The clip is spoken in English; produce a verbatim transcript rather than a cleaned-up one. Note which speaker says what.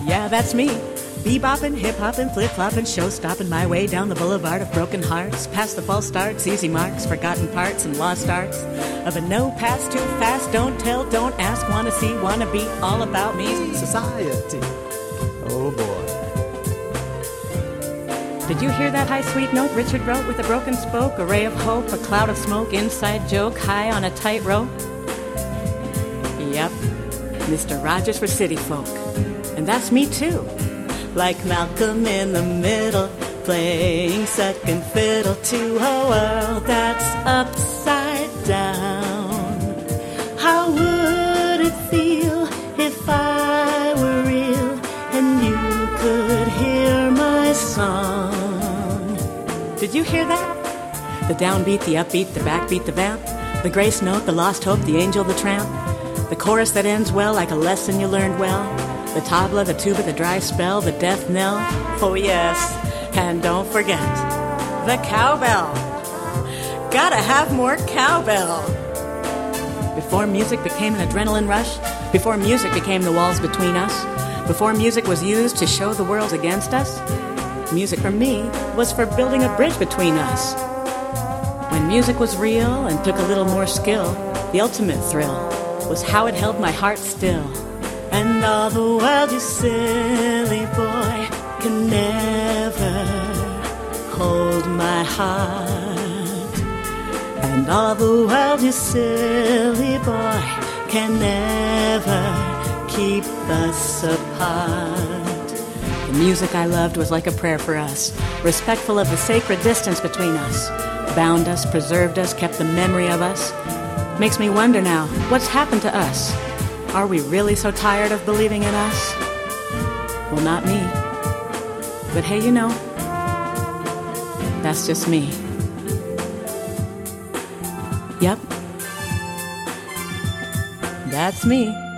Speaker 1: Yeah, that's me. Bebopping, hip-hopping, flip-flopping, show-stopping my way down the boulevard of broken hearts, past the false starts, easy marks, forgotten parts, and lost arts. Of a no pass too fast, don't tell, don't ask, wanna see, wanna be, all about me.
Speaker 2: Society. Oh boy.
Speaker 1: Did you hear that high sweet note Richard wrote with a broken spoke? A ray of hope, a cloud of smoke, inside joke, high on a tight rope? Yep, Mister Rogers for city folk. And that's me too. Like Malcolm in the middle, playing second fiddle to a world that's upside down. How would it feel if I were real and you could hear my song? Did you hear that? The downbeat, the upbeat, the backbeat, the vamp, the grace note, the lost hope, the angel, the tramp, the chorus that ends well like a lesson you learned well, the tabla, the tuba, the dry spell, the death knell. Oh yes, and don't forget the cowbell. Gotta have more cowbell. Before music became an adrenaline rush, before music became the walls between us, before music was used to show the world against us, music for me was for building a bridge between us. When music was real and took a little more skill, the ultimate thrill was how it held my heart still. And all the world, you silly boy, can never hold my heart. And all the world, you silly boy, can never keep us apart. The music I loved was like a prayer for us, respectful of the sacred distance between us, bound us, preserved us, kept the memory of us. Makes me wonder now, what's happened to us? Are we really so tired of believing in us? Well, not me. But hey, you know, that's just me. Yep. That's me.